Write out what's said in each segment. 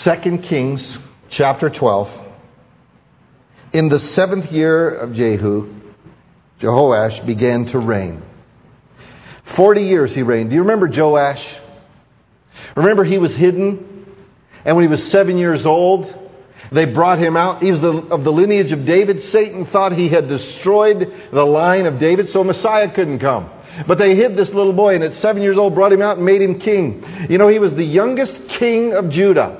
2 Kings chapter 12. In the 7th year of Jehu, Jehoash began to reign. 40 years he reigned. Do you remember Joash? Remember he was hidden? And when he was 7 years old, they brought him out. He was of the lineage of David. Satan thought he had destroyed the line of David, so Messiah couldn't come. But they hid this little boy, and at 7 years old brought him out and made him king. You know, he was the youngest king of Judah.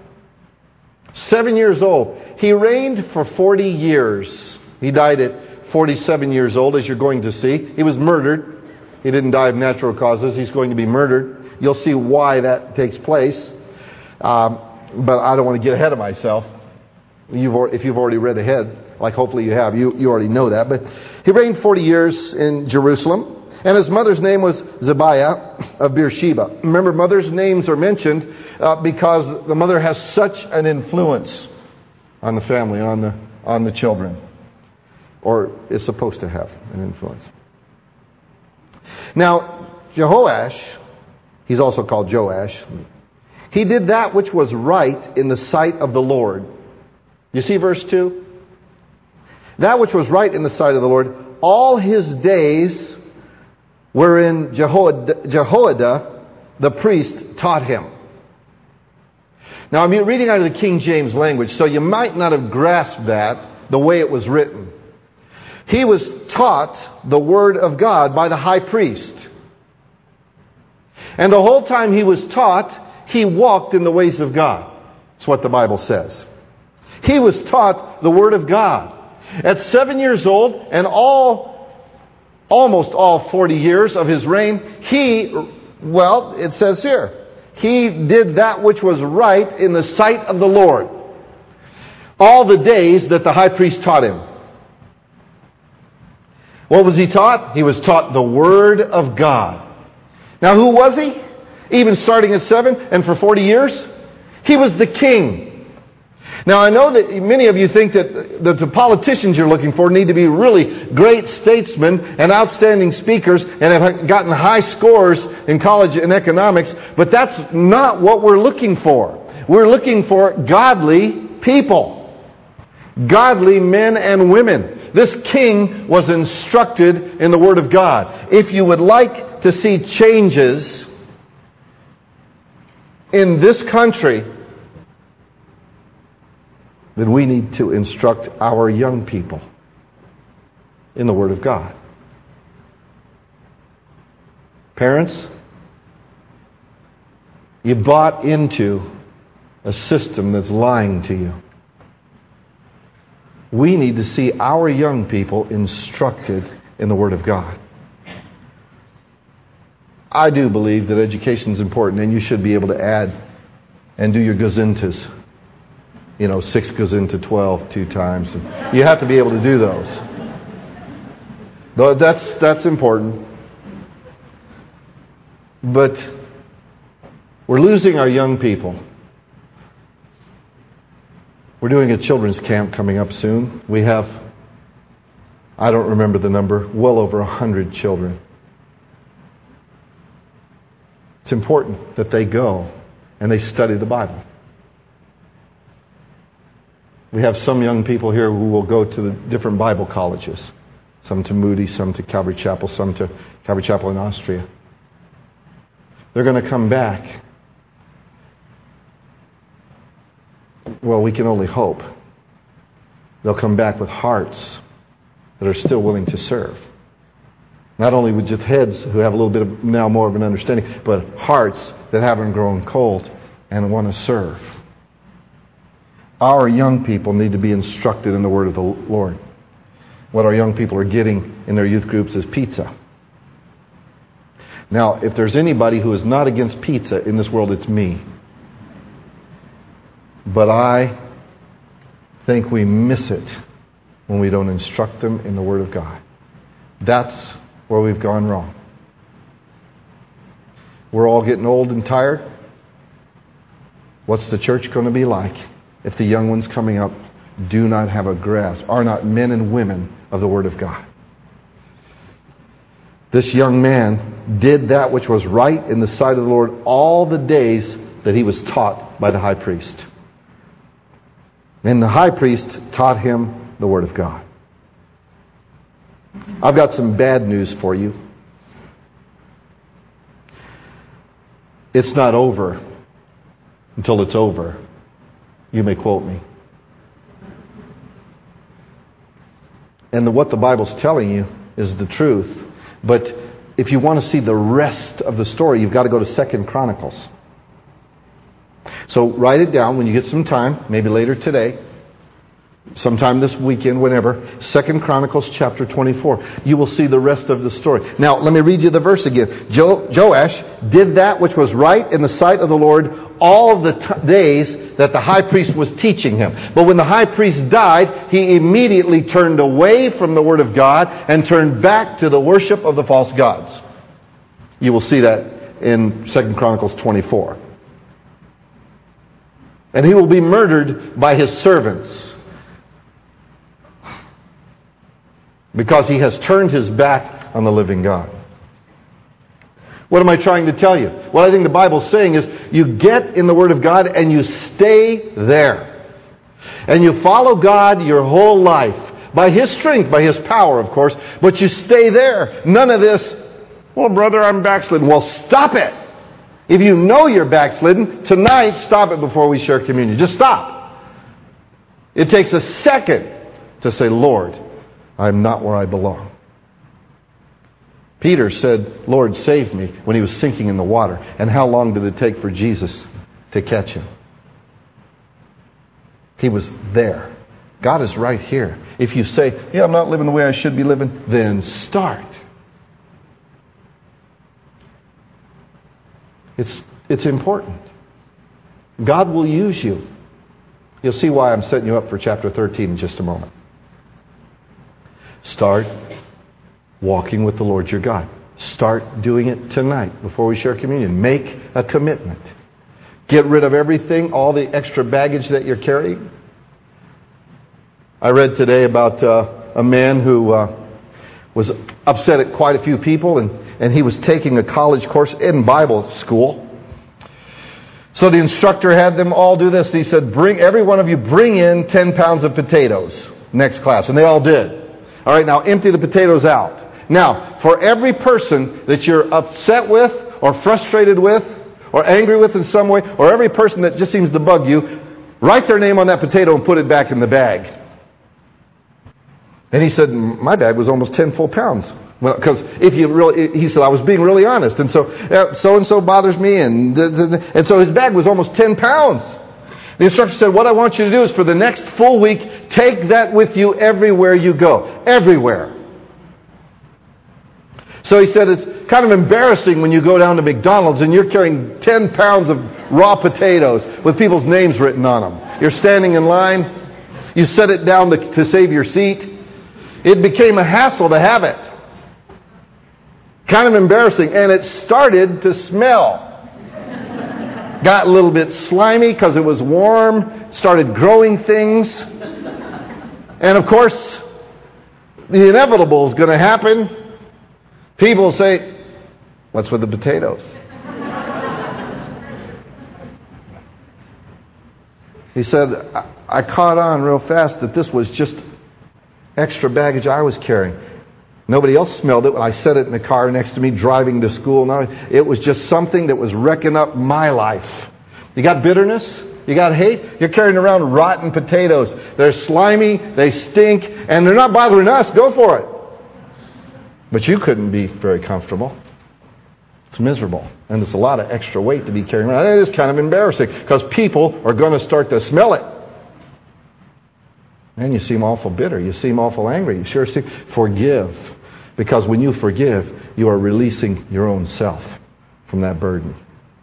7 years old. He reigned for 40 years. He died at 47 years old, as you're going to see. He was murdered. He didn't die of natural causes. He's going to be murdered. You'll see why that takes place. But I don't want to get ahead of myself. If you've already read ahead, like hopefully you have, you already know that. But he reigned 40 years in Jerusalem. And his mother's name was Zebiah of Beersheba. Remember, mothers' names are mentioned because the mother has such an influence on the family, on the children. Or is supposed to have an influence. Now, Jehoash, he's also called Joash, he did that which was right in the sight of the Lord. You see verse 2? That which was right in the sight of the Lord, all his days wherein Jehoiada the priest taught him. Now I'm reading out of the King James language, so you might not have grasped that the way it was written. He was taught the Word of God by the high priest. And the whole time he was taught, he walked in the ways of God. That's what the Bible says. He was taught the Word of God. At 7 years old and almost all 40 years of his reign, it says here, he did that which was right in the sight of the Lord. All the days that the high priest taught him. What was he taught? He was taught the Word of God. Now who was he? Even starting at 7 and for 40 years? He was the king. Now I know that many of you think that the politicians you're looking for need to be really great statesmen and outstanding speakers and have gotten high scores in college in economics, but that's not what we're looking for. We're looking for godly people. Godly men and women. This king was instructed in the Word of God. If you would like to see changes in this country, then we need to instruct our young people in the Word of God. Parents, you bought into a system that's lying to you. We need to see our young people instructed in the Word of God. I do believe that education is important, and you should be able to add and do your gazintas. 6 goes into 12 2 times. You have to be able to do those. That's important. But we're losing our young people. We're doing a children's camp coming up soon. We have, I don't remember the number, well over 100 children. It's important that they go and they study the Bible. We have some young people here who will go to the different Bible colleges. Some to Moody, some to Calvary Chapel, some to Calvary Chapel in Austria. They're going to come back. Well, we can only hope. They'll come back with hearts that are still willing to serve. Not only with just heads who have a little bit of now more of an understanding, but hearts that haven't grown cold and want to serve. Our young people need to be instructed in the Word of the Lord. What our young people are getting in their youth groups is pizza. Now, if there's anybody who is not against pizza in this world, it's me. But I think we miss it when we don't instruct them in the Word of God. That's where we've gone wrong. We're all getting old and tired. What's the church going to be like if the young ones coming up do not have a grasp, are not men and women of the Word of God? This young man did that which was right in the sight of the Lord all the days that he was taught by the high priest. And the high priest taught him the Word of God. I've got some bad news for you. It's not over until it's over. You may quote me. And what the Bible's telling you is the truth. But if you want to see the rest of the story, you've got to go to 2 Chronicles. So write it down when you get some time, maybe later today, sometime this weekend, whenever. 2 Chronicles chapter 24. You will see the rest of the story. Now, let me read you the verse again. Joash did that which was right in the sight of the Lord all the days that the high priest was teaching him. But when the high priest died, he immediately turned away from the Word of God and turned back to the worship of the false gods. You will see that in 2 Chronicles 24. And he will be murdered by his servants, because he has turned his back on the living God. What am I trying to tell you? What I think the Bible's saying is you get in the Word of God and you stay there. And you follow God your whole life. By His strength, by His power, of course. But you stay there. None of this, well, brother, I'm backslidden. Well, stop it. If you know you're backslidden, tonight, stop it before we share communion. Just stop. It takes a second to say, Lord, I'm not where I belong. Peter said, Lord, save me, when he was sinking in the water. And how long did it take for Jesus to catch him? He was there. God is right here. If you say, yeah, I'm not living the way I should be living, then start. It's important. God will use you. You'll see why I'm setting you up for chapter 13 in just a moment. Start walking with the Lord your God. Start doing it tonight before we share communion. Make a commitment. Get rid of everything, all the extra baggage that you're carrying. I read today about a man who was upset at quite a few people, and he was taking a college course in Bible school. So the instructor had them all do this. He said, every one of you bring in 10 pounds of potatoes next class. And they all did. All right, now empty the potatoes out. Now, for every person that you're upset with or frustrated with or angry with in some way, or every person that just seems to bug you, write their name on that potato and put it back in the bag. And he said, my bag was almost 10 full pounds. Because he said, I was being really honest. And so bothers me. And so his bag was almost 10 pounds. The instructor said, what I want you to do is for the next full week, take that with you everywhere you go. Everywhere. So he said, it's kind of embarrassing when you go down to McDonald's and you're carrying 10 pounds of raw potatoes with people's names written on them. You're standing in line. You set it down to save your seat. It became a hassle to have it. Kind of embarrassing. And it started to smell. Got a little bit slimy because it was warm. Started growing things. And of course, the inevitable is going to happen. People say, what's with the potatoes? He said, I caught on real fast that this was just extra baggage I was carrying. Nobody else smelled it when I set it in the car next to me driving to school. No, it was just something that was wrecking up my life. You got bitterness? You got hate? You're carrying around rotten potatoes. They're slimy, they stink, and they're not bothering us. Go for it. But you couldn't be very comfortable. It's miserable. And there's a lot of extra weight to be carrying around. It is kind of embarrassing because people are going to start to smell it. And you seem awful bitter. You seem awful angry. You sure seem... Forgive. Because when you forgive, you are releasing your own self from that burden.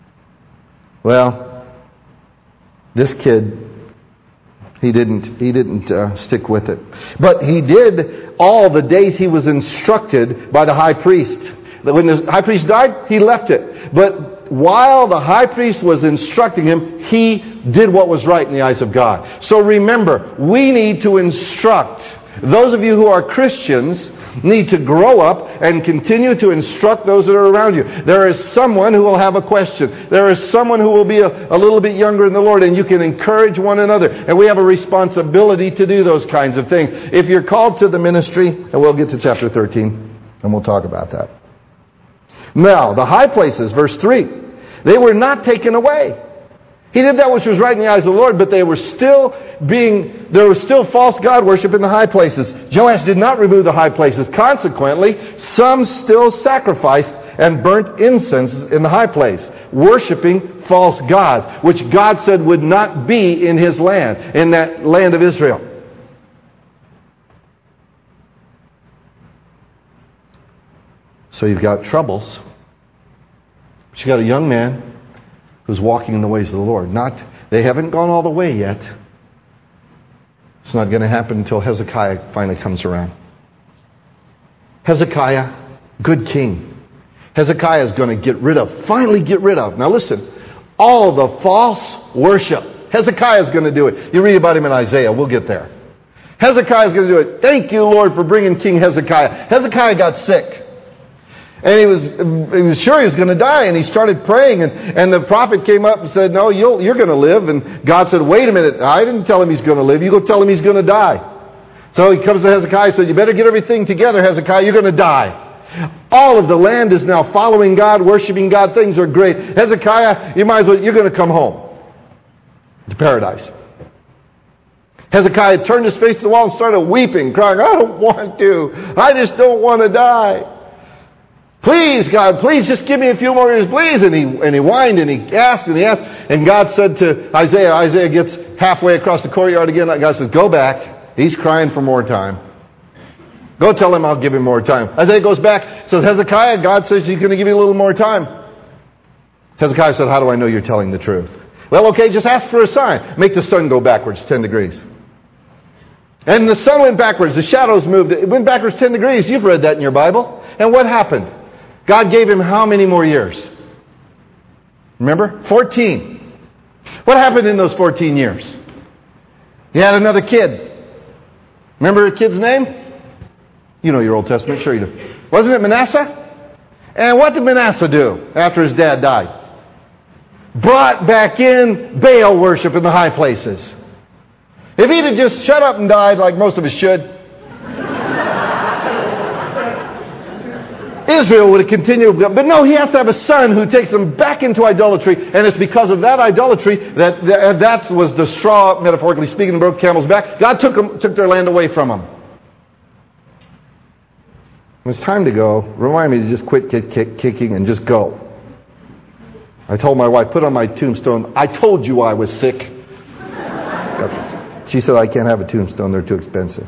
Well, this kid, he didn't stick with it. But he did all the days he was instructed by the high priest. When the high priest died, he left it. But while the high priest was instructing him, he did what was right in the eyes of God. So remember, we need to instruct. Those of you who are Christians, need to grow up and continue to instruct those that are around you. There is someone who will have a question. There is someone who will be a little bit younger in the Lord, and you can encourage one another. And we have a responsibility to do those kinds of things. If you're called to the ministry, and we'll get to chapter 13, and we'll talk about that. Now, the high places, verse 3, they were not taken away. He did that which was right in the eyes of the Lord, but there was still false god worship in the high places. Joash did not remove the high places. Consequently, some still sacrificed and burnt incense in the high place, worshiping false gods, which God said would not be in His land, in that land of Israel. So you've got troubles. But you got a young man who's walking in the ways of the Lord. They haven't gone all the way yet. It's not going to happen until Hezekiah finally comes around. Hezekiah, good king. Hezekiah is going to finally get rid of. Now listen, all the false worship. Hezekiah is going to do it. You read about him in Isaiah. We'll get there. Hezekiah is going to do it. Thank you, Lord, for bringing King Hezekiah. Hezekiah got sick. And he was sure he was going to die, and he started praying, and the prophet came up and said, no, you're going to live. And God said, wait a minute, I didn't tell him he's going to live. You go tell him he's going to die. So he comes to Hezekiah and said, you better get everything together, Hezekiah, you're going to die. All of the land is now following God, worshiping God, things are great. Hezekiah, you're going to come home to paradise. Hezekiah turned his face to the wall and started weeping, crying, I don't want to. I just don't want to die. Please, God, please just give me a few more years, please. And he whined and he asked and he asked. And God said to Isaiah gets halfway across the courtyard again. God says, go back. He's crying for more time. Go tell him I'll give him more time. Isaiah goes back, says, Hezekiah, God says he's going to give you a little more time. Hezekiah said, how do I know you're telling the truth? Well, okay, just ask for a sign. Make the sun go backwards 10 degrees. And the sun went backwards. The shadows moved. It went backwards 10 degrees. You've read that in your Bible. And what happened? God gave him how many more years? Remember? 14. What happened in those 14 years? He had another kid. Remember the kid's name? You know your Old Testament, sure you do. Wasn't it Manasseh? And what did Manasseh do after his dad died? Brought back in Baal worship in the high places. If he'd have just shut up and died like most of us should, Israel would have continued. But no, he has to have a son who takes them back into idolatry. And it's because of that idolatry that was the straw, metaphorically speaking, that broke the camel's back. God took their land away from them. When it's time to go, remind me to just quit kicking and just go. I told my wife, put on my tombstone, I told you I was sick. She said, I can't have a tombstone, they're too expensive.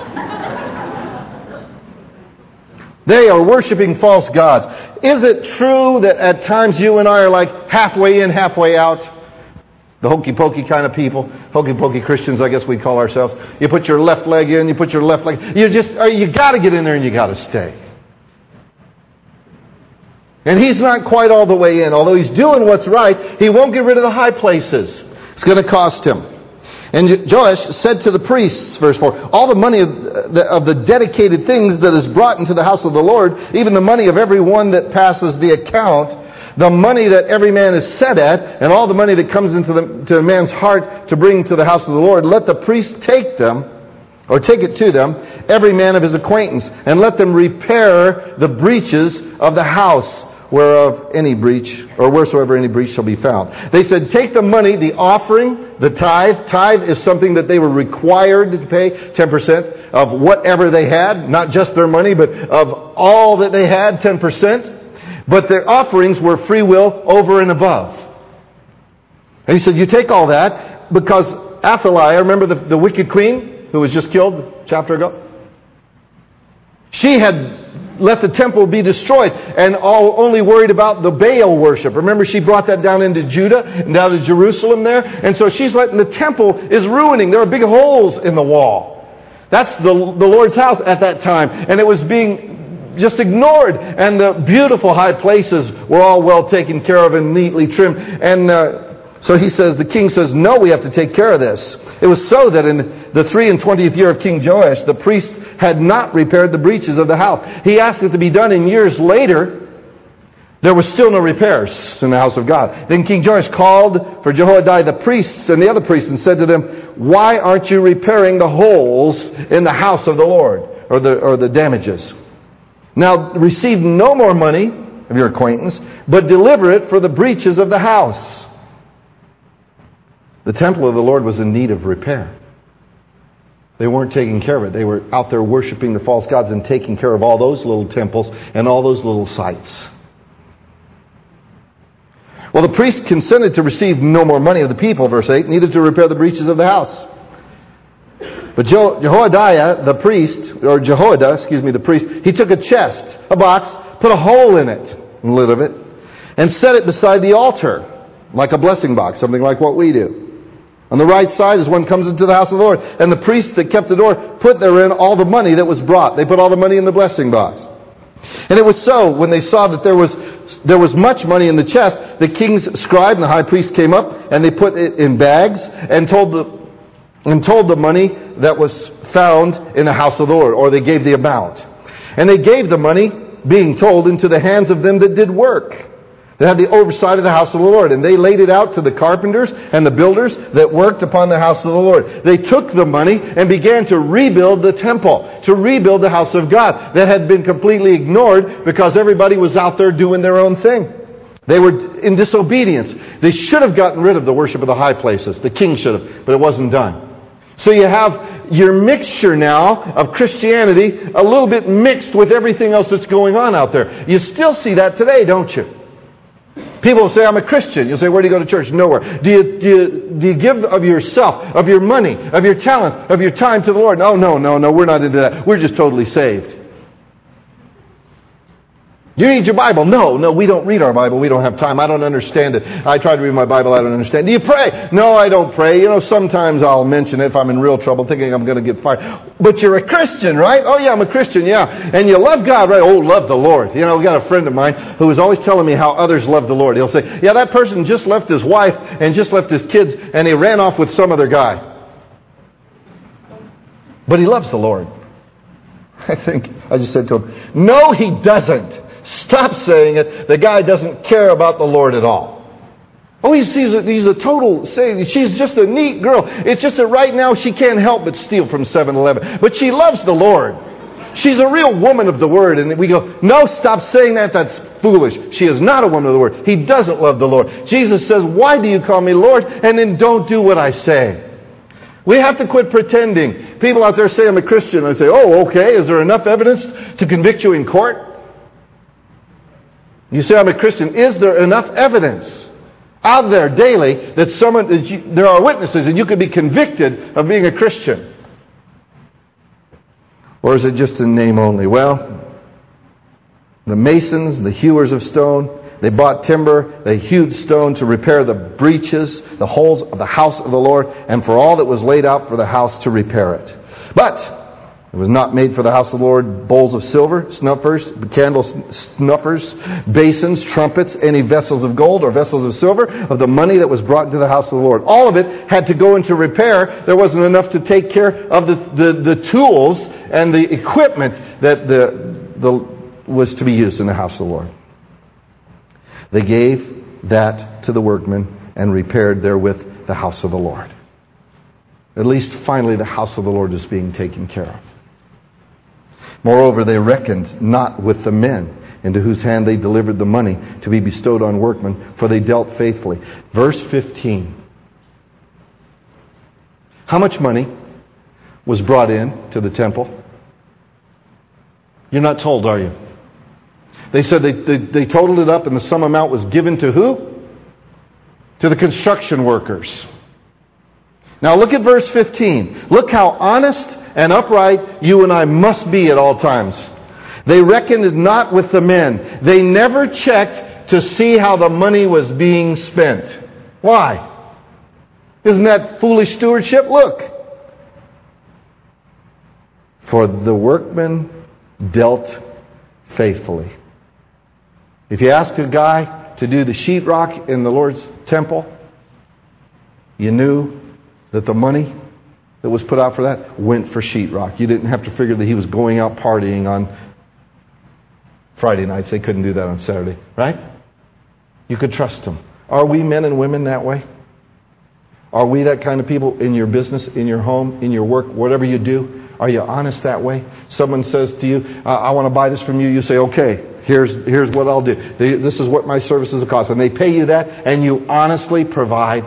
They are worshiping false gods. Is it true that at times you and I are like halfway in, halfway out? The hokey-pokey kind of people. Hokey-pokey Christians, I guess we call ourselves. You put your left leg in, you put your left leg... You got to get in there and you got to stay. And he's not quite all the way in. Although he's doing what's right, he won't get rid of the high places. It's going to cost him. And Joash said to the priests, verse 4, all the money of the dedicated things that is brought into the house of the Lord, even the money of every one that passes the account, the money that every man is set at, and all the money that comes to a man's heart to bring to the house of the Lord, let the priest take them, or take it to them, every man of his acquaintance, and let them repair the breaches of the house, whereof any breach, or wheresoever any breach shall be found. They said, take the money, the offering, the tithe. Tithe is something that they were required to pay, 10% of whatever they had, not just their money, but of all that they had, 10%. But their offerings were free will over and above. And he said, you take all that, because Athaliah, remember the wicked queen who was just killed a chapter ago? She had let the temple be destroyed and only worried about the Baal worship. Remember, she brought that down into Judah and down to Jerusalem there. And so she's letting the temple is ruining. There are big holes in the wall. That's the Lord's house at that time. And it was being just ignored. And the beautiful high places were all well taken care of and neatly trimmed. And so the king says, no, we have to take care of this. It was so that in the 23rd year of King Joash, the priests had not repaired the breaches of the house. He asked it to be done, and years later, there was still no repairs in the house of God. Then King Joash called for Jehoiada the priests and the other priests and said to them, "Why aren't you repairing the holes in the house of the Lord?" Or the damages. "Now receive no more money of your acquaintance, but deliver it for the breaches of the house." The temple of the Lord was in need of repair. They weren't taking care of it. They were out there worshiping the false gods and taking care of all those little temples and all those little sites. Well, the priest consented to receive no more money of the people, verse 8, neither to repair the breaches of the house. But Jehoiada, the priest, he took a chest, a box, put a hole in it, in the lid of it, and set it beside the altar, like a blessing box, something like what we do. On the right side as one comes into the house of the Lord. And the priest that kept the door put therein all the money that was brought. They put all the money in the blessing box. And it was so, when they saw that there was much money in the chest, the king's scribe and the high priest came up, and they put it in bags, and told the money that was found in the house of the Lord, or they gave the amount. And they gave the money, being told, into the hands of them that did work. They had the oversight of the house of the Lord, and they laid it out to the carpenters and the builders that worked upon the house of the Lord. They took the money and began to rebuild the temple, to rebuild the house of God that had been completely ignored because everybody was out there doing their own thing. They were in disobedience. They should have gotten rid of the worship of the high places. The king should have, but it wasn't done. So you have your mixture now of Christianity a little bit mixed with everything else that's going on out there. You still see that today, don't you? People will say, "I'm a Christian." You'll say, "Where do you go to church?" "Nowhere." Do you give of yourself, of your money, of your talents, of your time to the Lord? No, we're not into that. We're just totally saved. You read your Bible? No, we don't read our Bible. We don't have time. I don't understand it. I try to read my Bible. I don't understand. Do you pray? No, I don't pray. Sometimes I'll mention it if I'm in real trouble, thinking I'm going to get fired. But you're a Christian, right? Oh, yeah, I'm a Christian, yeah. And you love God, right? Oh, love the Lord. We got a friend of mine who is always telling me how others love the Lord. He'll say, "Yeah, that person just left his wife and just left his kids, and he ran off with some other guy. But he loves the Lord." I just said to him, "No, he doesn't. Stop saying it. The guy doesn't care about the Lord at all." "Oh, he's a total saying. She's just a neat girl. It's just that right now she can't help but steal from 7-Eleven. But she loves the Lord. She's a real woman of the Word." And we go, "No, stop saying that. That's foolish. She is not a woman of the Word. He doesn't love the Lord." Jesus says, "Why do you call me Lord? And then don't do what I say." We have to quit pretending. People out there say, "I'm a Christian." I say, "Oh, okay. Is there enough evidence to convict you in court?" You say, "I'm a Christian." Is there enough evidence out there daily that there are witnesses and you could be convicted of being a Christian? Or is it just a name only? Well, the masons, the hewers of stone, they bought timber, they hewed stone to repair the breaches, the holes of the house of the Lord, and for all that was laid out for the house to repair it. But it was not made for the house of the Lord bowls of silver, snuffers, candles, snuffers, basins, trumpets, any vessels of gold or vessels of silver, of the money that was brought into the house of the Lord. All of it had to go into repair. There wasn't enough to take care of the tools and the equipment that was to be used in the house of the Lord. They gave that to the workmen and repaired therewith the house of the Lord. At least finally the house of the Lord is being taken care of. Moreover, they reckoned not with the men into whose hand they delivered the money to be bestowed on workmen, for they dealt faithfully. Verse 15. How much money was brought in to the temple? You're not told, are you? They said they totaled it up, and the sum amount was given to who? To the construction workers. Now look at verse 15. Look how honest and upright you and I must be at all times. They reckoned not with the men. They never checked to see how the money was being spent. Why? Isn't that foolish stewardship? Look. For the workmen dealt faithfully. If you ask a guy to do the sheetrock in the Lord's temple, you knew that the money that was put out for that went for sheetrock. You didn't have to figure that he was going out partying on Friday nights. They couldn't do that on Saturday, right? You could trust him. Are we men and women that way? Are we that kind of people in your business, in your home, in your work, whatever you do? Are you honest that way? Someone says to you, I want to buy this from you. You say, okay, here's what I'll do. This is what my services will cost. And they pay you that, and you honestly provide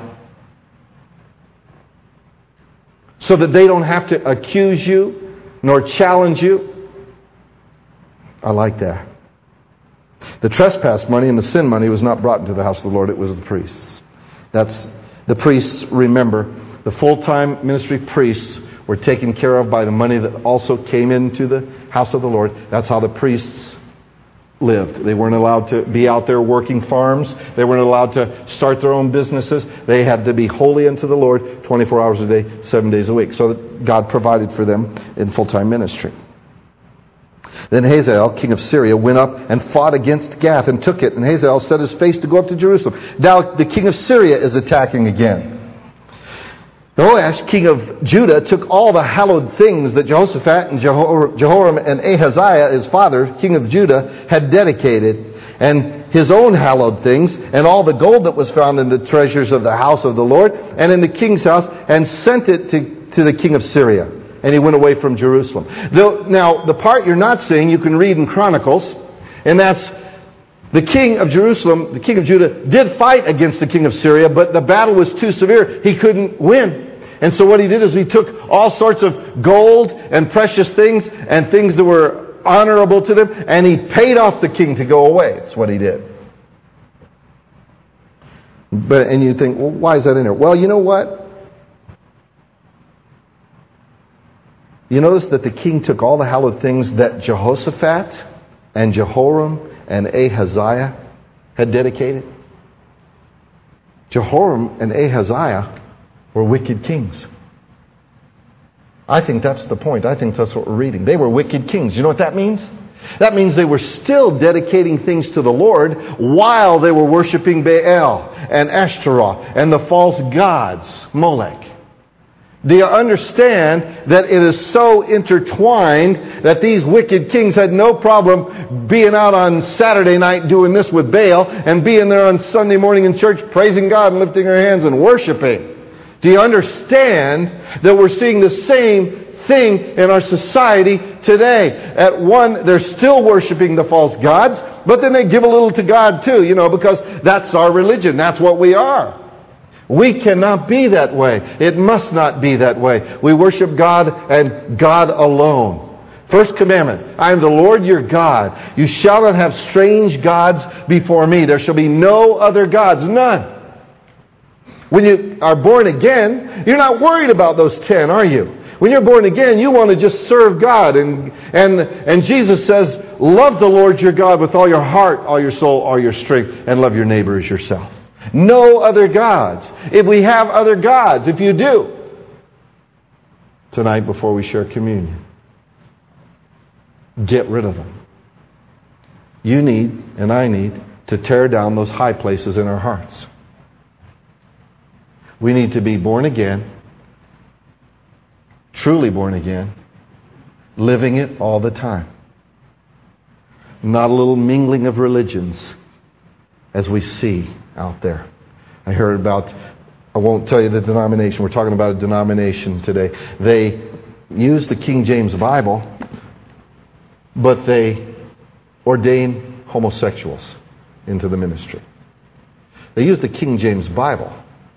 so that they don't have to accuse you nor challenge you. I like that. The trespass money and the sin money was not brought into the house of the Lord. It was the priests. That's the priests, remember, the full-time ministry priests were taken care of by the money that also came into the house of the Lord. That's how the priests lived. They weren't allowed to be out there working farms. They weren't allowed to start their own businesses. They had to be holy unto the Lord 24 hours a day, 7 days a week. So that God provided for them in full-time ministry. Then Hazael, king of Syria, went up and fought against Gath and took it. And Hazael set his face to go up to Jerusalem. Now the king of Syria is attacking again. Joash, king of Judah, took all the hallowed things that Jehoshaphat and Jehoram and Ahaziah, his father, king of Judah, had dedicated, and his own hallowed things, and all the gold that was found in the treasures of the house of the Lord, and in the king's house, and sent it to the king of Syria. And he went away from Jerusalem. Now, the part you're not seeing, you can read in Chronicles, and that's the king of Jerusalem, the king of Judah, did fight against the king of Syria, but the battle was too severe. He couldn't win. And so what he did is he took all sorts of gold and precious things and things that were honorable to them, and he paid off the king to go away. That's what he did. And you think, well, why is that in there? Well, you know what? You notice that the king took all the hallowed things that Jehoshaphat and Jehoram and Ahaziah had dedicated. Jehoram and Ahaziah were wicked kings. I think that's the point. I think that's what we're reading. They were wicked kings. You know what that means? That means they were still dedicating things to the Lord while they were worshiping Baal and Ashtaroth and the false gods, Molech. Do you understand that it is so intertwined that these wicked kings had no problem being out on Saturday night doing this with Baal and being there on Sunday morning in church praising God and lifting their hands and worshiping? Do you understand that we're seeing the same thing in our society today? At one, they're still worshiping the false gods, but then they give a little to God too, because that's our religion. That's what we are. We cannot be that way. It must not be that way. We worship God and God alone. First commandment, I am the Lord your God. You shall not have strange gods before me. There shall be no other gods, none. When you are born again, you're not worried about those 10, are you? When you're born again, you want to just serve God. And Jesus says, love the Lord your God with all your heart, all your soul, all your strength, and love your neighbor as yourself. No other gods. If we have other gods, if you do, tonight before we share communion, get rid of them. You need, and I need, to tear down those high places in our hearts. We need to be born again, truly born again, living it all the time. Not a little mingling of religions as we see out there. I heard about, I won't tell you the denomination, we're talking about a denomination today. They use the King James Bible, but they ordain homosexuals into the ministry. They use the King James Bible,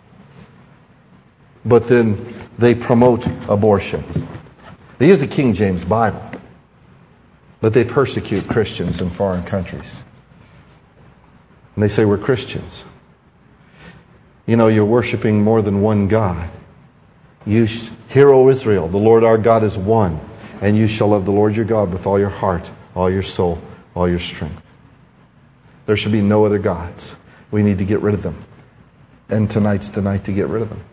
but then they promote abortion. They use the King James Bible, but they persecute Christians in foreign countries. And they say, we're Christians. You're worshiping more than one God. Hear, O Israel, the Lord our God is one, and you shall love the Lord your God with all your heart, all your soul, all your strength. There should be no other gods. We need to get rid of them. And tonight's the night to get rid of them.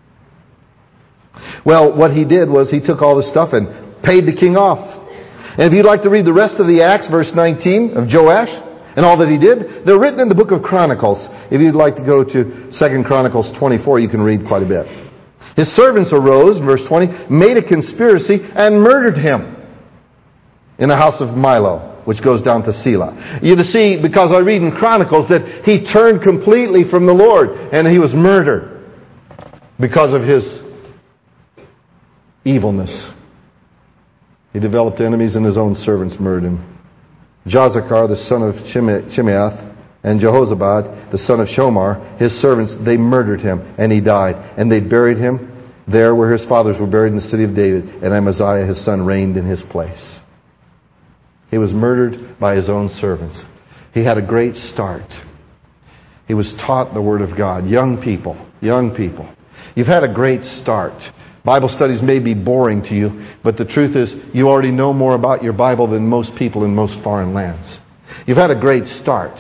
Well, what he did was he took all this stuff and paid the king off. And if you'd like to read the rest of the Acts, verse 19 of Joash, and all that he did, they're written in the book of Chronicles. If you'd like to go to 2 Chronicles 24, you can read quite a bit. His servants arose, verse 20, made a conspiracy and murdered him in the house of Milo, which goes down to Selah. You see, because I read in Chronicles that he turned completely from the Lord and he was murdered because of his evilness. He developed enemies and his own servants murdered him. Jozachar, the son of Shimeath, and Jehozabad, the son of Shomar, his servants, they murdered him, and he died. And they buried him there where his fathers were buried in the city of David, and Amaziah, his son, reigned in his place. He was murdered by his own servants. He had a great start. He was taught the Word of God. Young people, you've had a great start. Bible studies may be boring to you, but the truth is you already know more about your Bible than most people in most foreign lands. You've had a great start.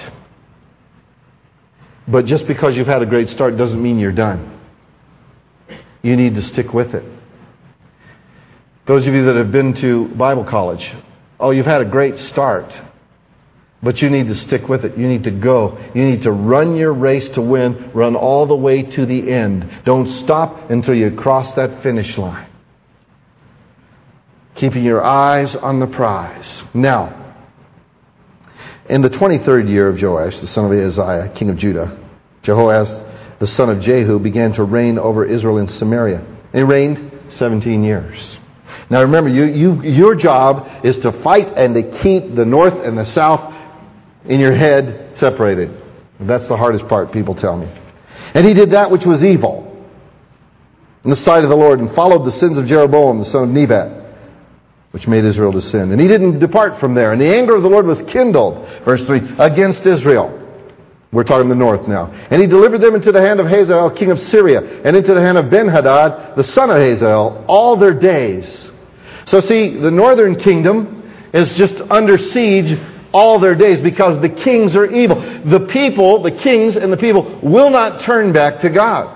But just because you've had a great start doesn't mean you're done. You need to stick with it. Those of you that have been to Bible college, you've had a great start, but you need to stick with it. You need to go. You need to run your race to win. Run all the way to the end. Don't stop until you cross that finish line. Keeping your eyes on the prize. Now, in the 23rd year of Joash, the son of Ahaziah, king of Judah, Jehoahaz, the son of Jehu, began to reign over Israel in Samaria. He reigned 17 years. Now remember, your job is to fight and to keep the north and the south in your head separated. That's the hardest part, people tell me. And he did that which was evil in the sight of the Lord, and followed the sins of Jeroboam, the son of Nebat, which made Israel to sin. And he didn't depart from there. And the anger of the Lord was kindled, verse 3, against Israel. We're talking the north now. And he delivered them into the hand of Hazael, king of Syria, and into the hand of Ben-Hadad, the son of Hazael, all their days. So see, the northern kingdom is just under siege all their days because the kings are evil. The people, the kings and the people, will not turn back to God.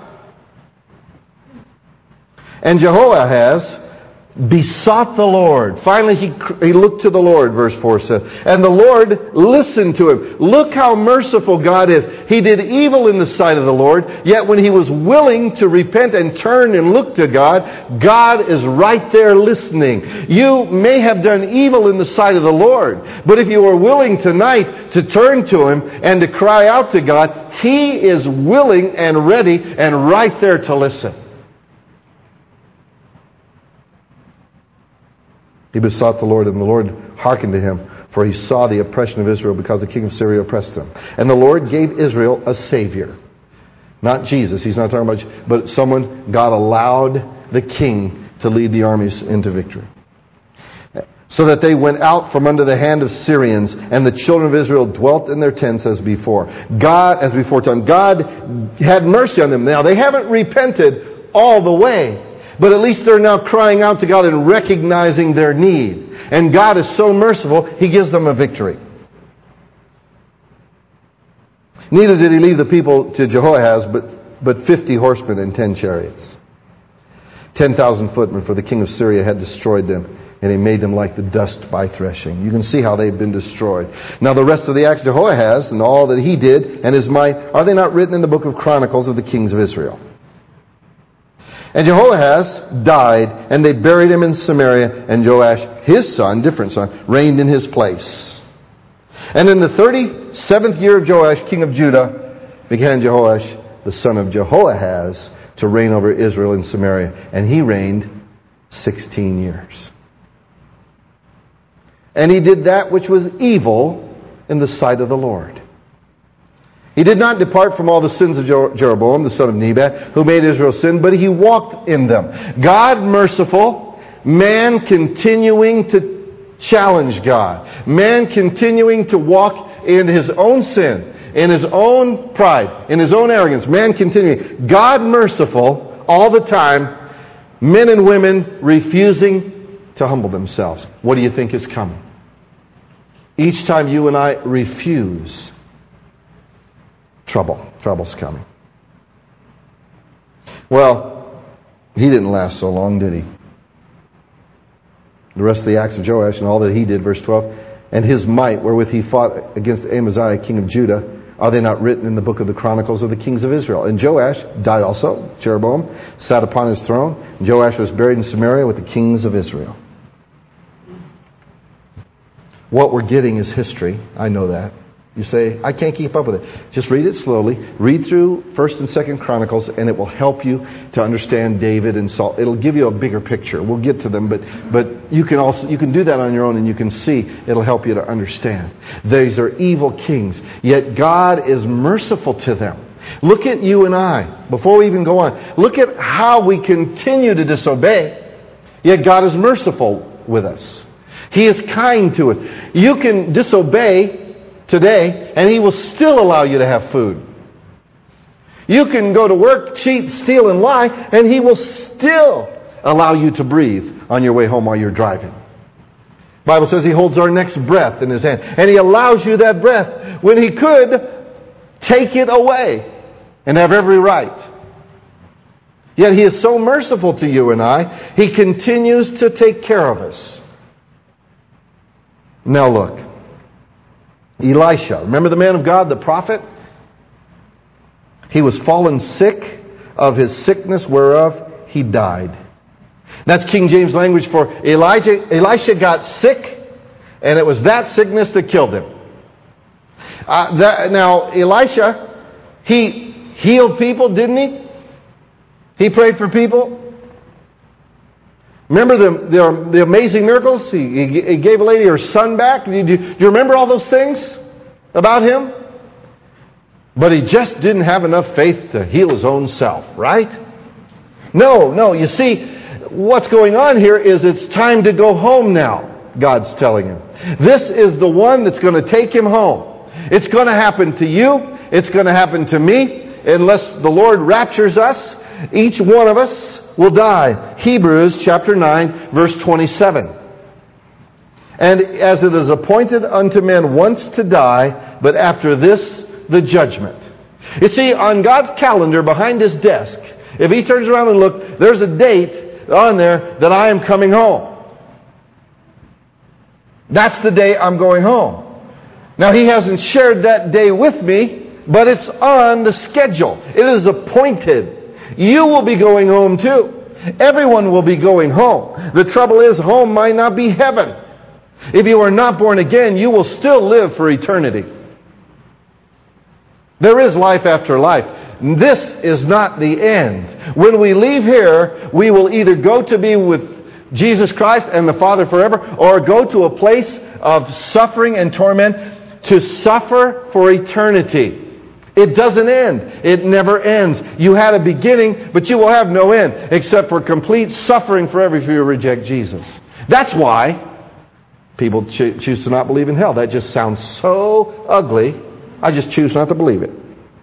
And Jehoahaz besought the Lord. Finally, he looked to the Lord, verse 4 says. And the Lord listened to him. Look how merciful God is. He did evil in the sight of the Lord, yet when he was willing to repent and turn and look to God, God is right there listening. You may have done evil in the sight of the Lord, but if you are willing tonight to turn to him and to cry out to God, he is willing and ready and right there to listen. He besought the Lord, and the Lord hearkened to him, for he saw the oppression of Israel because the king of Syria oppressed them. And the Lord gave Israel a Savior. Not Jesus, he's not talking about, but someone God allowed the king to lead the armies into victory. So that they went out from under the hand of Syrians, and the children of Israel dwelt in their tents as before. God had mercy on them. Now, they haven't repented all the way, but at least they're now crying out to God and recognizing their need. And God is so merciful, he gives them a victory. Neither did he leave the people to Jehoahaz, but 50 horsemen and 10 chariots. 10,000 footmen, for the king of Syria had destroyed them, and he made them like the dust by threshing. You can see how they've been destroyed. Now the rest of the acts of Jehoahaz and all that he did and his might, are they not written in the book of Chronicles of the kings of Israel? And Jehoahaz died, and they buried him in Samaria, and Joash, his son, different son, reigned in his place. And in the 37th year of Joash, king of Judah, began Jehoash, the son of Jehoahaz, to reign over Israel in Samaria. And he reigned 16 years. And he did that which was evil in the sight of the Lord. He did not depart from all the sins of Jeroboam, the son of Nebat, who made Israel sin, but he walked in them. God merciful, man continuing to challenge God. Man continuing to walk in his own sin, in his own pride, in his own arrogance. Man continuing. God merciful all the time. Men and women refusing to humble themselves. What do you think is coming? Each time you and I refuse, trouble's coming. Well, he didn't last so long, did he? The rest of the acts of Joash and all that he did, verse 12, and his might wherewith he fought against Amaziah, king of Judah, Are they not written in the book of the Chronicles of the kings of Israel? And Joash died also. Jeroboam sat upon his throne. And Joash was buried in Samaria with the kings of Israel. What we're getting is history. I know that. You say, I can't keep up with it. Just read it slowly. Read through 1st and 2nd Chronicles, and it will help you to understand David and Saul. It'll give you a bigger picture. We'll get to them, but you can do that on your own, and you can see it'll help you to understand. These are evil kings, yet God is merciful to them. Look at you and I, before we even go on. Look at how we continue to disobey, yet God is merciful with us. He is kind to us. You can disobey today, and He will still allow you to have food. You can go to work, cheat, steal, and lie, and He will still allow you to breathe on your way home while you're driving. The Bible says He holds our next breath in His hand, and He allows you that breath when He could take it away and have every right. Yet He is so merciful to you and I, He continues to take care of us. Now look. Elisha, remember the man of God, the prophet? He was fallen sick of his sickness whereof he died. That's King James language for Elijah. Elisha got sick, and it was that sickness that killed him. Now, Elisha, he healed people, didn't he? He prayed for people. Remember the amazing miracles? He gave a lady her son back. Do you remember all those things about him? But he just didn't have enough faith to heal his own self, right? No. You see, what's going on here is it's time to go home now, God's telling him. This is the one that's going to take him home. It's going to happen to you. It's going to happen to me. Unless the Lord raptures us, each one of us will die. Hebrews chapter 9, verse 27. And as it is appointed unto men once to die, but after this, the judgment. You see, on God's calendar behind His desk, if He turns around and looks, there's a date on there that I am coming home. That's the day I'm going home. Now, He hasn't shared that day with me, but it's on the schedule. It is appointed. You will be going home too. Everyone will be going home. The trouble is, home might not be heaven. If you are not born again, you will still live for eternity. There is life after life. This is not the end. When we leave here, we will either go to be with Jesus Christ and the Father forever, or go to a place of suffering and torment to suffer for eternity. It doesn't end. It never ends. You had a beginning, but you will have no end, except for complete suffering forever if you reject Jesus. That's why people choose to not believe in hell. That just sounds so ugly. I just choose not to believe it.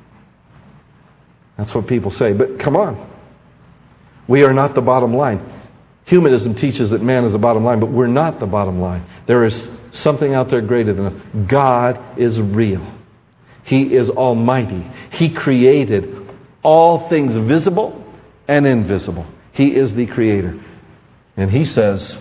That's what people say. But come on. We are not the bottom line. Humanism teaches that man is the bottom line, but we're not the bottom line. There is something out there greater than us. God is real. He is almighty. He created all things visible and invisible. He is the creator. And He says,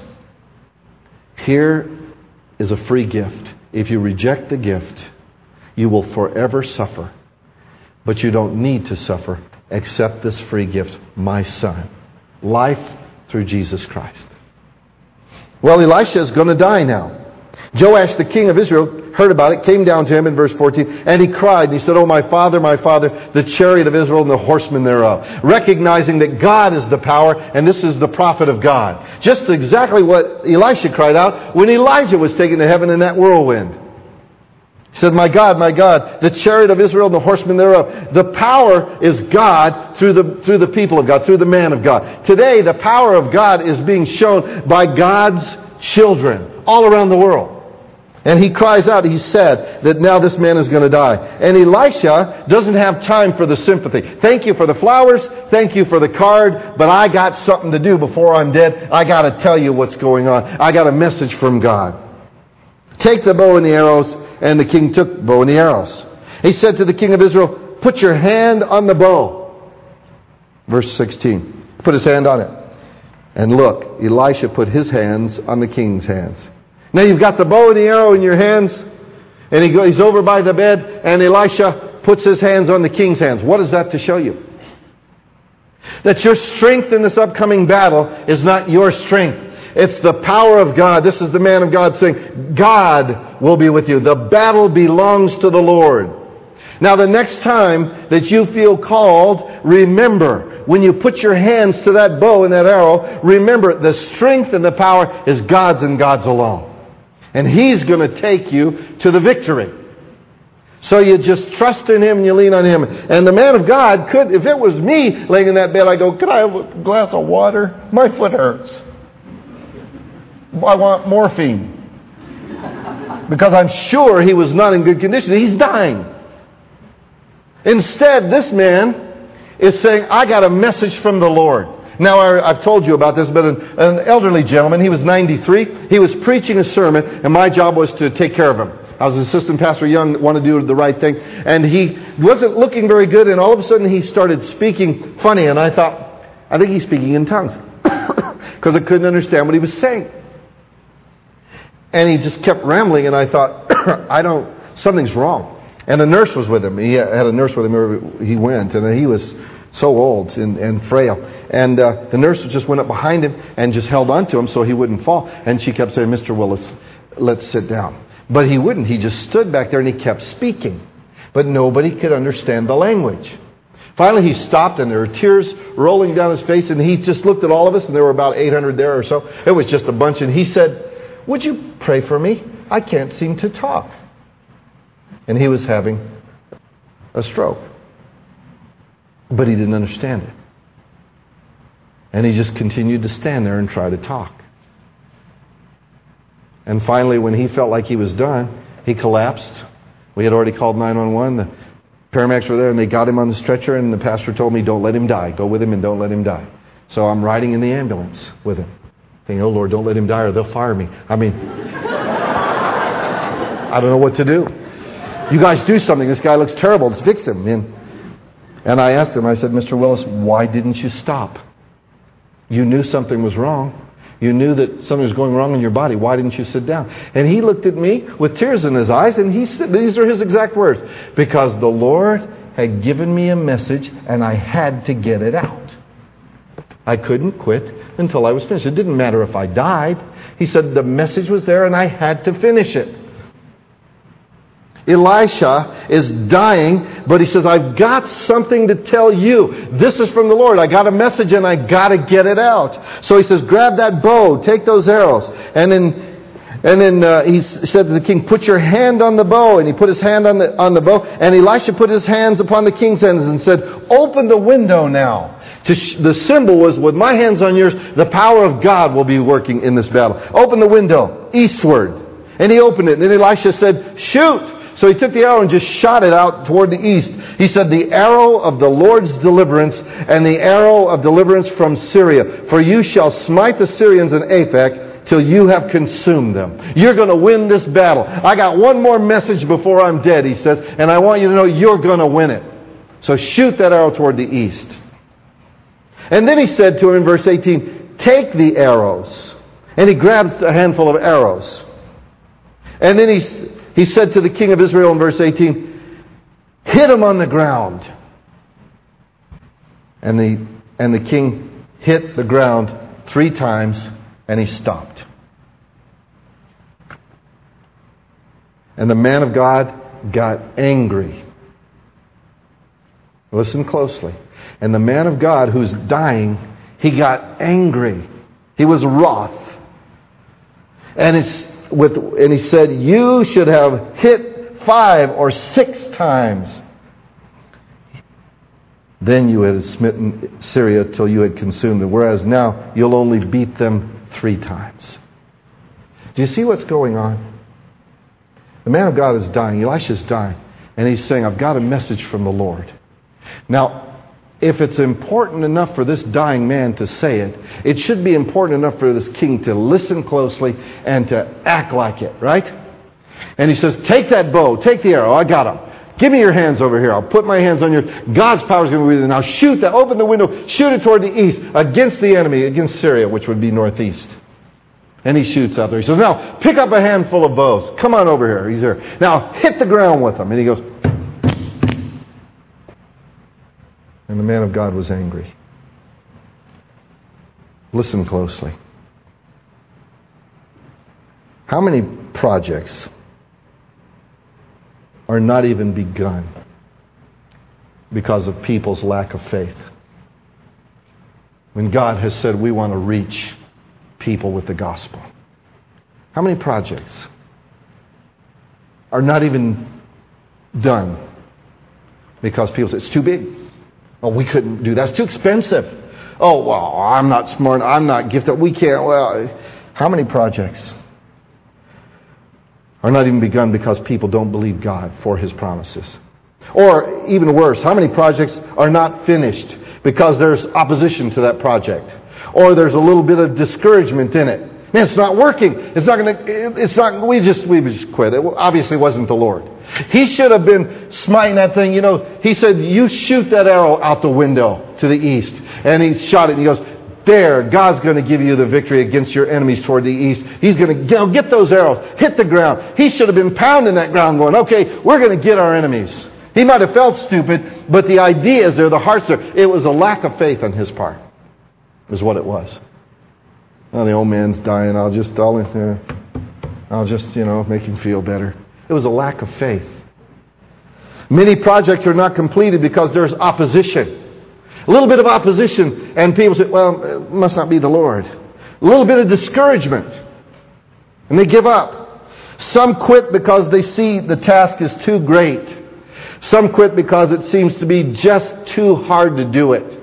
here is a free gift. If you reject the gift, you will forever suffer. But you don't need to suffer. Accept this free gift, my son. Life through Jesus Christ. Well, Elisha is going to die now. Joash, the king of Israel, heard about it, came down to him in verse 14, and he cried, and he said, "Oh, my father, the chariot of Israel and the horsemen thereof," recognizing that God is the power, and this is the prophet of God. Just exactly what Elisha cried out when Elijah was taken to heaven in that whirlwind. He said, my God, the chariot of Israel and the horsemen thereof." The power is God through the people of God, through the man of God. Today, the power of God is being shown by God's children all around the world. And he cries out, he said, that now this man is going to die. And Elisha doesn't have time for the sympathy. Thank you for the flowers. Thank you for the card. But I got something to do before I'm dead. I got to tell you what's going on. I got a message from God. Take the bow and the arrows. And the king took the bow and the arrows. He said to the king of Israel, "Put your hand on the bow." Verse 16. Put his hand on it. And look, Elisha put his hands on the king's hands. Now you've got the bow and the arrow in your hands. And he's over by the bed, and Elisha puts his hands on the king's hands. What is that to show you? That your strength in this upcoming battle is not your strength. It's the power of God. This is the man of God saying, God will be with you. The battle belongs to the Lord. Now, the next time that you feel called, remember, when you put your hands to that bow and that arrow, remember the strength and the power is God's and God's alone. And He's going to take you to the victory. So you just trust in Him and you lean on Him. And the man of God could, if it was me laying in that bed, I go, could I have a glass of water? My foot hurts. I want morphine. Because I'm sure he was not in good condition. He's dying. Instead, this man is saying, I got a message from the Lord. Now, I've told you about this, but an elderly gentleman, he was 93. He was preaching a sermon, and my job was to take care of him. I was assistant pastor young, wanted to do the right thing. And he wasn't looking very good, and all of a sudden he started speaking funny. And I thought, I think he's speaking in tongues. Because I couldn't understand what he was saying. And he just kept rambling, and I thought, something's wrong. And a nurse was with him. He had a nurse with him wherever he went, and he was so old and frail. And the nurse just went up behind him and just held on to him so he wouldn't fall. And she kept saying, Mr. Willis, let's sit down. But he wouldn't. He just stood back there and he kept speaking. But nobody could understand the language. Finally, he stopped, and there were tears rolling down his face, and he just looked at all of us, and there were about 800 there or so. It was just a bunch, and he said, would you pray for me? I can't seem to talk. And he was having a stroke. But he didn't understand it. And he just continued to stand there and try to talk. And finally, when he felt like he was done, he collapsed. We had already called 911. The paramedics were there, and they got him on the stretcher, and the pastor told me, don't let him die. Go with him and don't let him die. So I'm riding in the ambulance with him, thinking, oh Lord, don't let him die or they'll fire me. I mean, I don't know what to do. You guys do something. This guy looks terrible. Let's fix him. And I asked him, I said, Mr. Willis, why didn't you stop? You knew something was wrong. You knew that something was going wrong in your body. Why didn't you sit down? And he looked at me with tears in his eyes, and he said, these are his exact words. Because the Lord had given me a message, and I had to get it out. I couldn't quit until I was finished. It didn't matter if I died. He said the message was there, and I had to finish it. Elisha is dying, but he says, I've got something to tell you. This is from the Lord. I got a message and I got to get it out. So he says, grab that bow, take those arrows. And then he said to the king, put your hand on the bow. And he put his hand on the bow. And Elisha put his hands upon the king's hands and said, open the window now. The symbol was, with my hands on yours, the power of God will be working in this battle. Open the window eastward. And he opened it. And then Elisha said, shoot. So he took the arrow and just shot it out toward the east. He said, the arrow of the Lord's deliverance and the arrow of deliverance from Syria. For you shall smite the Syrians in Aphek till you have consumed them. You're going to win this battle. I got one more message before I'm dead, he says, and I want you to know you're going to win it. So shoot that arrow toward the east. And then he said to him in verse 18, take the arrows. And he grabs a handful of arrows. And then he said to the king of Israel in verse 18, hit him on the ground. And the king hit the ground 3 times, and he stopped. And the man of God got angry. Listen closely. And the man of God who's dying, he got angry. He was wroth. And he said, you should have hit 5 or 6 times. Then you had smitten Syria till you had consumed them. Whereas now you'll only beat them 3 times. Do you see what's going on? The man of God is dying. Elisha's dying. And he's saying, I've got a message from the Lord. Now, if it's important enough for this dying man to say it, it should be important enough for this king to listen closely and to act like it, right? And he says, take that bow, take the arrow, I got him. Give me your hands over here. I'll put my hands on yours. God's power is going to be with you. Now shoot that, open the window, shoot it toward the east, against the enemy, against Syria, which would be northeast. And he shoots out there. He says, now, pick up a handful of bows. Come on over here. He's there. Now, hit the ground with them. And he goes, and the man of God was angry. Listen closely. How many projects are not even begun because of people's lack of faith? When God has said we want to reach people with the gospel. How many projects are not even done because people say, it's too big. Oh, we couldn't do that. It's too expensive. Oh, well, I'm not smart. I'm not gifted. We can't. Well, how many projects are not even begun because people don't believe God for His promises? Or even worse, how many projects are not finished because there's opposition to that project? Or there's a little bit of discouragement in it. Man, it's not working. We just quit. It obviously wasn't the Lord. He should have been smiting that thing. He said, you shoot that arrow out the window to the east. And he shot it and he goes, there, God's going to give you the victory against your enemies toward the east. He's going to get those arrows, hit the ground. He should have been pounding that ground going, okay, we're going to get our enemies. He might have felt stupid, but the idea is there, the heart's there. It was a lack of faith on his part, is what it was. Oh, the old man's dying. I'll just make him feel better. It was a lack of faith. Many projects are not completed because there's opposition. A little bit of opposition, and people say, well, it must not be the Lord. A little bit of discouragement, and they give up. Some quit because they see the task is too great. Some quit because it seems to be just too hard to do it.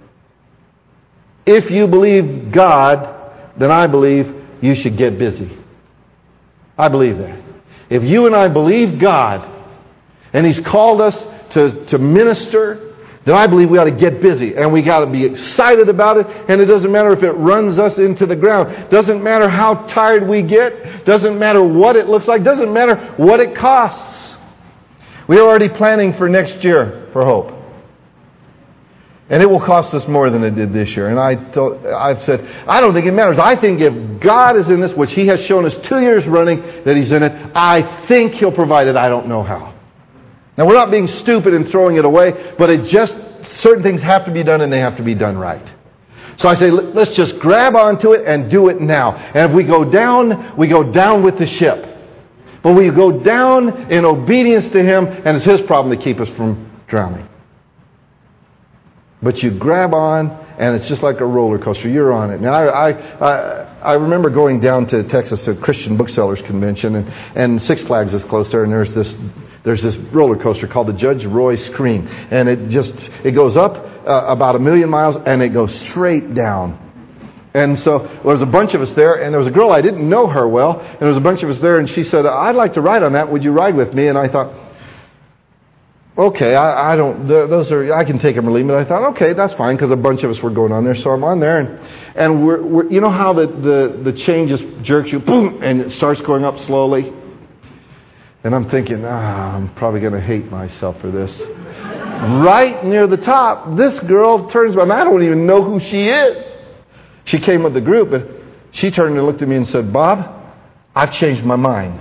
If you believe God, then I believe you should get busy. I believe that. If you and I believe God, and He's called us to minister, then I believe we ought to get busy. And we got to be excited about it. And it doesn't matter if it runs us into the ground. Doesn't matter how tired we get. Doesn't matter what it looks like. Doesn't matter what it costs. We are already planning for next year for Hope. And it will cost us more than it did this year. And I've said, I don't think it matters. I think if God is in this, which He has shown us 2 years running that He's in it, I think He'll provide it. I don't know how. Now, we're not being stupid and throwing it away, but certain things have to be done and they have to be done right. So I say, let's just grab onto it and do it now. And if we go down with the ship. But we go down in obedience to Him, and it's His problem to keep us from drowning. But you grab on, and it's just like a roller coaster. You're on it. Now, I remember going down to Texas to a Christian Booksellers Convention, and Six Flags is close there, and there's this roller coaster called the Judge Roy Scream, and it goes up about 1,000,000 miles, and it goes straight down. And so there was a bunch of us there, and there was a girl, I didn't know her well, and there was a bunch of us there, and she said, I'd like to ride on that. Would you ride with me? And I thought, okay, I can take them or leave them. But I thought, okay, that's fine, because a bunch of us were going on there. So I'm on there, and we're you know how the chain just jerks you, boom, and it starts going up slowly? And I'm thinking, I'm probably going to hate myself for this. Right near the top, this girl turns around. I don't even know who she is. She came with the group, and she turned and looked at me and said, Bob, I've changed my mind.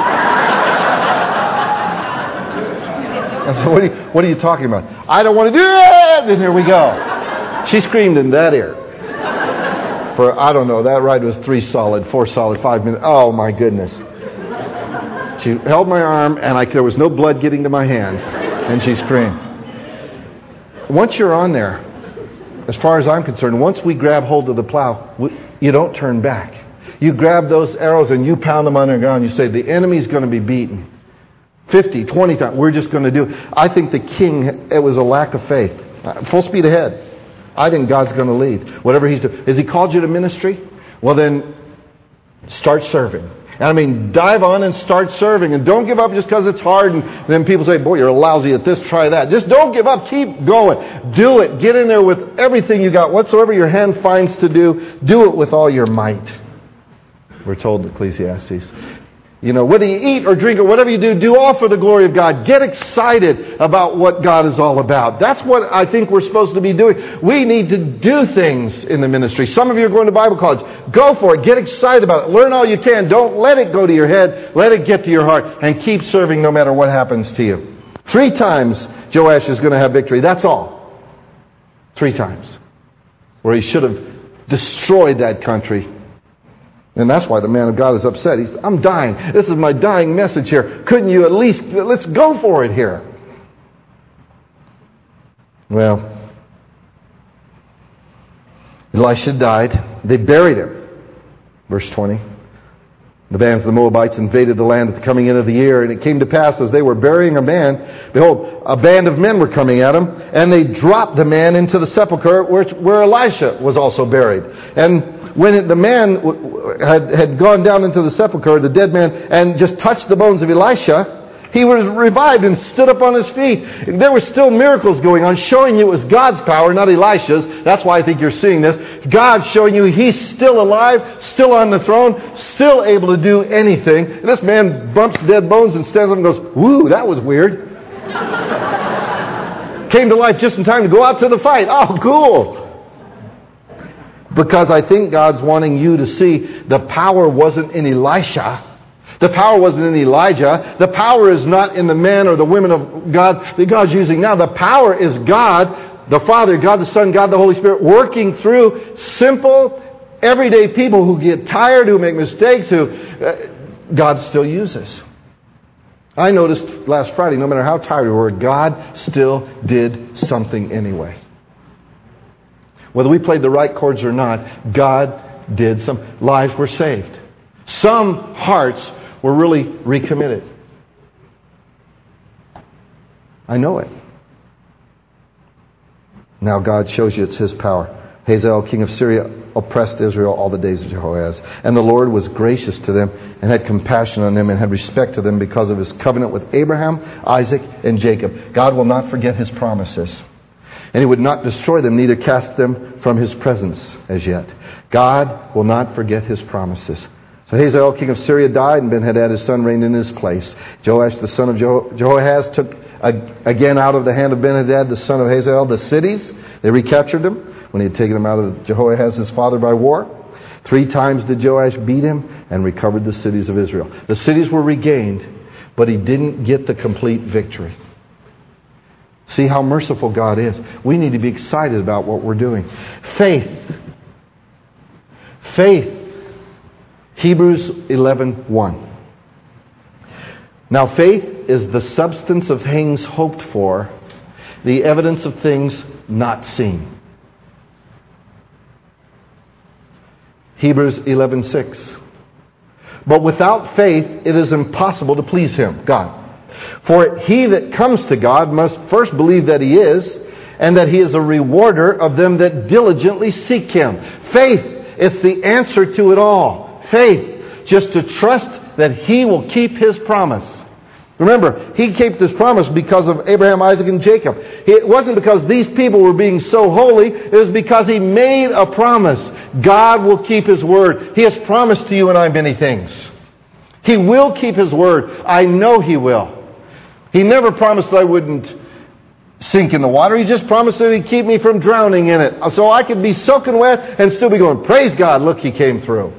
I said, what are you talking about? I don't want to do it! And here we go. She screamed in that ear. For, I don't know, that ride was 4 solid, 5 minutes. Oh, my goodness. She held my arm, and there was no blood getting to my hand. And she screamed. Once you're on there, as far as I'm concerned, once we grab hold of the plow, you don't turn back. You grab those arrows and you pound them on the ground. You say, the enemy's going to be beaten. 50, 20 times. We're just going to do it. I think the king, it was a lack of faith. Full speed ahead. I think God's going to lead. Whatever He's doing. Has He called you to ministry? Well, then start serving. And I mean, dive on and start serving. And don't give up just because it's hard. And then people say, boy, you're lousy at this, try that. Just don't give up. Keep going. Do it. Get in there with everything you got. Whatsoever your hand finds to do, do it with all your might. We're told in Ecclesiastes. Whether you eat or drink or whatever you do, do all for the glory of God. Get excited about what God is all about. That's what I think we're supposed to be doing. We need to do things in the ministry. Some of you are going to Bible college. Go for it. Get excited about it. Learn all you can. Don't let it go to your head. Let it get to your heart. And keep serving no matter what happens to you. 3 times Joash is going to have victory. That's all. 3 times. Where he should have destroyed that country. And that's why the man of God is upset. He says, I'm dying. This is my dying message here. Couldn't you at least, let's go for it here. Well, Elisha died. They buried him. Verse 20. The bands of the Moabites invaded the land at the coming in of the year, and it came to pass as they were burying a man, behold, a band of men were coming at him, and they dropped the man into the sepulchre where Elisha was also buried. And when the man had gone down into the sepulchre, the dead man, and just touched the bones of Elisha, he was revived and stood up on his feet. There were still miracles going on, showing you it was God's power, not Elisha's. That's why I think you're seeing this. God showing you He's still alive, still on the throne, still able to do anything. And this man bumps dead bones and stands up and goes, "Woo, that was weird." Came to life just in time to go out to the fight. Oh, cool. Because I think God's wanting you to see the power wasn't in Elisha. The power wasn't in Elijah. The power is not in the men or the women of God that God's using now. The power is God, the Father, God the Son, God the Holy Spirit, working through simple, everyday people who get tired, who make mistakes, who God still uses. I noticed last Friday, no matter how tired we were, God still did something anyway. Whether we played the right chords or not, God did some. Lives were saved. Some hearts were really recommitted. I know it. Now God shows you it's His power. Hazael, king of Syria, oppressed Israel all the days of Jehoahaz. And the Lord was gracious to them and had compassion on them and had respect to them because of His covenant with Abraham, Isaac, and Jacob. God will not forget His promises. And He would not destroy them, neither cast them from His presence as yet. God will not forget His promises. So Hazael, king of Syria, died, and Ben-Hadad, his son, reigned in his place. Joash, the son of Jehoahaz, took again out of the hand of Ben-Hadad, the son of Hazael, the cities. They recaptured them when he had taken them out of Jehoahaz, his father, by war. 3 times did Joash beat him and recovered the cities of Israel. The cities were regained, but he didn't get the complete victory. See how merciful God is. We need to be excited about what we're doing. Faith. Faith. Hebrews 11:1. Now faith is the substance of things hoped for, the evidence of things not seen. Hebrews 11:6. But without faith it is impossible to please Him, God. For he that comes to God must first believe that He is, and that He is a rewarder of them that diligently seek Him. Faith, it's the answer to it all. Faith, just to trust that He will keep His promise. Remember, He kept His promise because of Abraham, Isaac, and Jacob. It wasn't because these people were being so holy. It was because He made a promise. God will keep His word. He has promised to you and I many things. He will keep His word. I know He will. He never promised that I wouldn't sink in the water. He just promised that He'd keep me from drowning in it. So I could be soaking wet and still be going, praise God, look, He came through.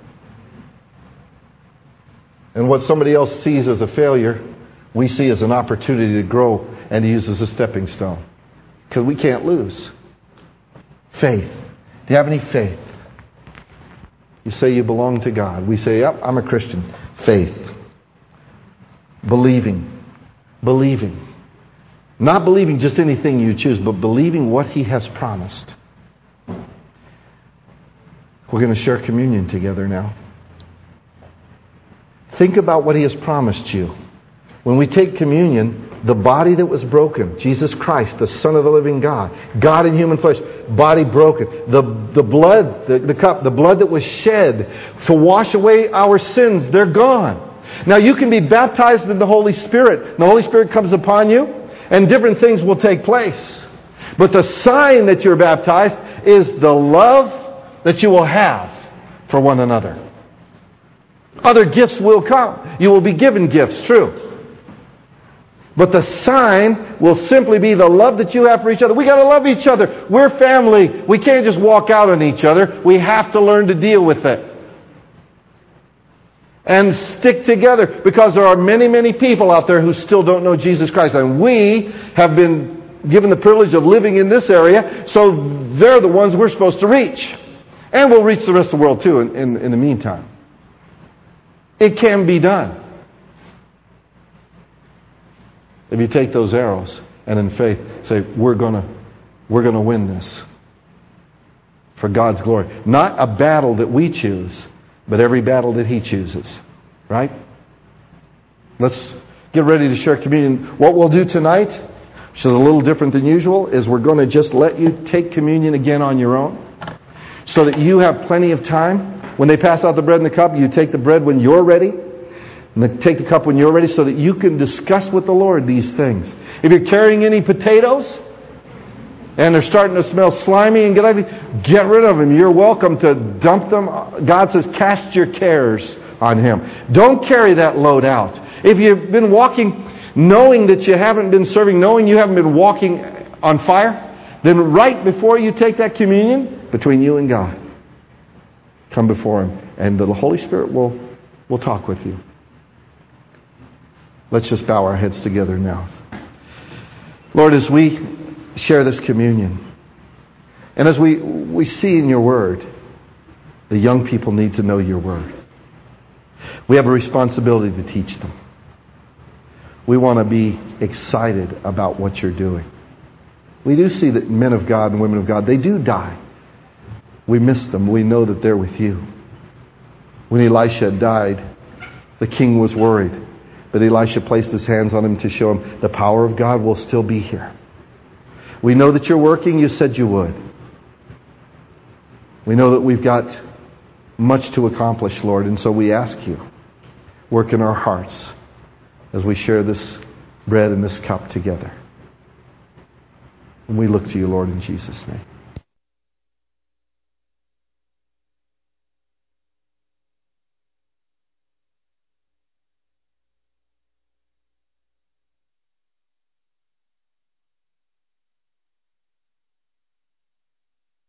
And what somebody else sees as a failure, we see as an opportunity to grow and to use as a stepping stone. Because we can't lose. Faith. Do you have any faith? You say you belong to God. We say, yep, I'm a Christian. Faith. Believing. Believing. Not believing just anything you choose, but believing what He has promised. We're going to share communion together now. Think about what He has promised you. When we take communion, the body that was broken, Jesus Christ, the Son of the living God, God in human flesh, body broken, the blood, the cup, the blood that was shed to wash away our sins, they're gone. Now you can be baptized in the Holy Spirit. The Holy Spirit comes upon you, and different things will take place. But the sign that you're baptized is the love that you will have for one another. Other gifts will come. You will be given gifts, true. But the sign will simply be the love that you have for each other. We got to love each other. We're family. We can't just walk out on each other. We have to learn to deal with it. And stick together, because there are many, many people out there who still don't know Jesus Christ. And we have been given the privilege of living in this area, so they're the ones we're supposed to reach. And we'll reach the rest of the world too in the meantime. It can be done. If you take those arrows and in faith say, we're gonna win this for God's glory. Not a battle that we choose, but every battle that He chooses. Right? Let's get ready to share communion. What we'll do tonight, which is a little different than usual, is we're going to just let you take communion again on your own, so that you have plenty of time. When they pass out the bread and the cup, you take the bread when you're ready, and then take the cup when you're ready, so that you can discuss with the Lord these things. If you're carrying any potatoes, and they're starting to smell slimy and get rid of them. You're welcome to dump them. God says, cast your cares on Him. Don't carry that load out. If you've been walking knowing that you haven't been serving, knowing you haven't been walking on fire, then right before you take that communion, between you and God, come before Him, and the Holy Spirit will talk with you. Let's just bow our heads together now. Lord, as we share this communion, and as we see in your Word, the young people need to know your Word. We have a responsibility to teach them. We want to be excited about what you're doing. We do see that men of God and women of God, they do die. We miss them. We know that they're with you. When Elisha died, the king was worried. But Elisha placed his hands on him to show him the power of God will still be here. We know that you're working. You said you would. We know that we've got much to accomplish, Lord. And so we ask you, work in our hearts as we share this bread and this cup together. And we look to you, Lord, in Jesus' name.